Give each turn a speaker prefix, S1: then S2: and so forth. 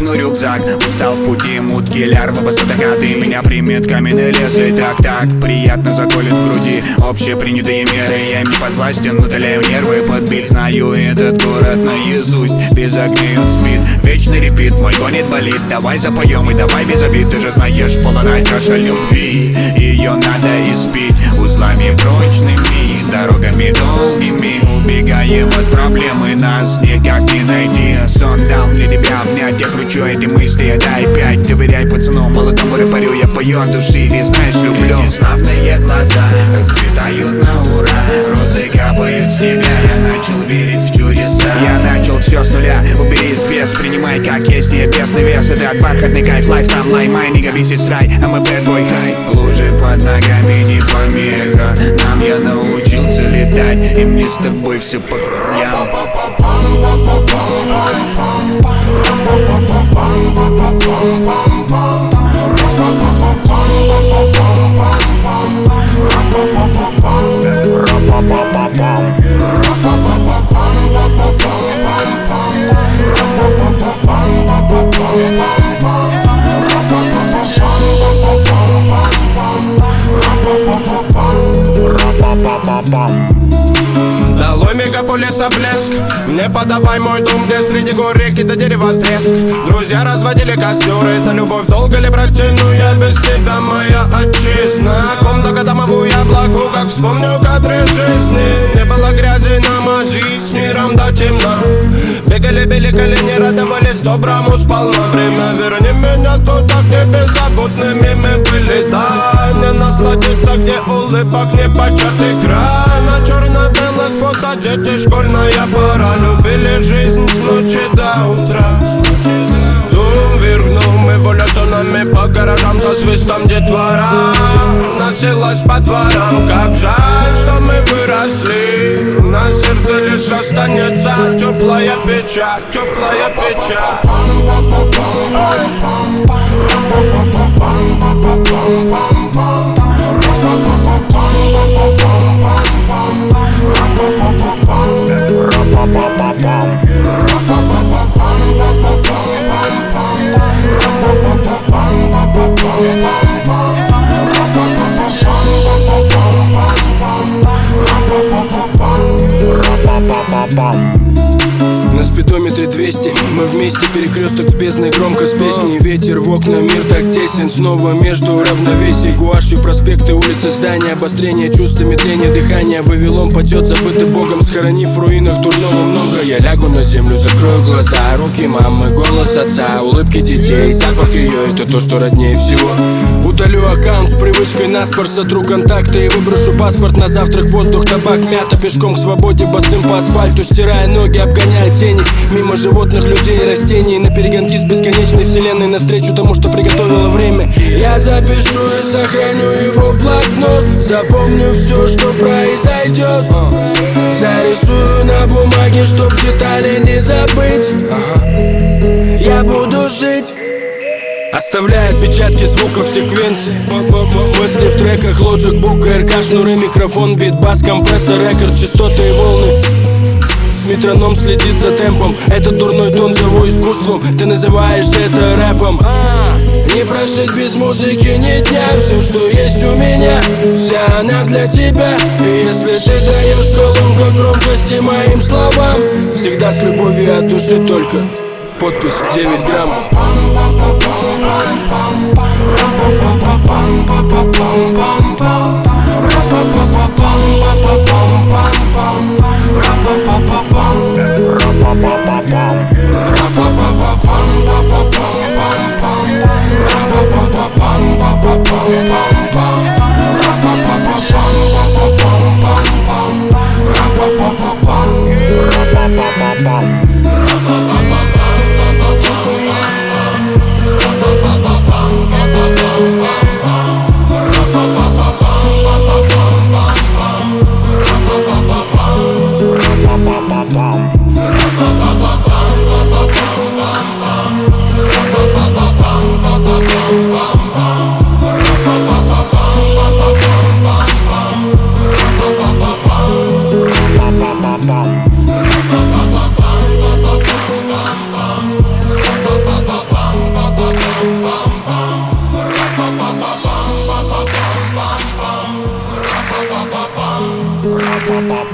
S1: кину рюкзак. Устал в пути, мутки, лярвы, басатакаты. Меня примет каменный лес и так-так приятно заколет в груди. Общепринятые меры, я им не подвластен, удаляю нервы под бит. Знаю этот город наизусть, без огней он спит. Вечный репит, мой гонит болит. Давай запоем и давай без обид. Ты же знаешь, полная чаша любви, ее надо испить узлами прочными, дорогами долгими. Убегаем от проблемы, нас никак не найти. Сон дал для тебя обнять, я кручу эти мысли, дай 5. Доверяй пацану, молодому рэперю, я пою от души, ведь знаешь, люблю. Эти славные глаза расцветают на ура, розы капают с тебя, я начал верить в чудеса. Я начал все с нуля, убери спец, принимай как есть небесный вес. Это бархатный кайф, лайф там лаймай, не весь из рай, а мы bad boy high. Лужи под ногами не помеха, нам я научился летать, и мне с тобой все по краям.
S2: Долой мегаполиса блеск, мне подавай мой дом, где среди гор реки до дерева треск. Друзья разводили костер, это любовь долго ли протяну я без тебя, моя отчизна. Комната домовую яблоку, как вспомню кадры жизни. Не было грязи на мази, с миром до темна. Бегали, били колени, радовались доброму сполна. Время верни меня туда, где беззаботными мы были. Дай мне насладиться, где улыбок не початый край. На черно-белых фото дети, школьная пора. Любили жизнь с ночи до утра. Дум вергнул эволюционами по гаражам со свистом детвора. Носилась по дворам, как жаль, что мы выросли. На сердце лишь останется теплая печаль, теплая печаль.
S3: На спидометре 200, мы вместе, перекресток с бездной, громко с песней. Ветер в окна, мир так тесен, снова между равновесий. Гуашью проспекты, улицы, здания, обострение чувств, медление дыхания. Вавилон падет, забытый Богом, схоронив в руинах дурного много. Я лягу на землю, закрою глаза, руки мамы, голос отца, улыбки детей, запах ее, это то, что роднее всего. Удалю аккаунт с привычкой наспор, сотру контакты и выброшу паспорт на завтрак. Воздух, табак, мята, пешком к свободе, босым по асфальту, стирая ноги, обгоняя тени. Мимо животных, людей и растений, на перегонки с бесконечной вселенной, навстречу тому, что приготовило время. Я запишу и сохраню его в блокнот, запомню все, что произойдет. Зарисую на бумаге, чтоб детали не забыть. Я буду жить, оставляя отпечатки звуков секвенции. Мысли в треках, Logic, Book, РК, шнуры, микрофон, бит, бас, компрессор, рекорд, частоты и волны. Метроном следит за темпом, этот дурной тон зову искусством. Ты называешь это рэпом. Не прожить без музыки ни дня. Все, что есть у меня, вся она для тебя. И если ты даешь колонку громкости моим словам, всегда с любовью от души только. Подпись 9 грамм.
S1: Pop, pop,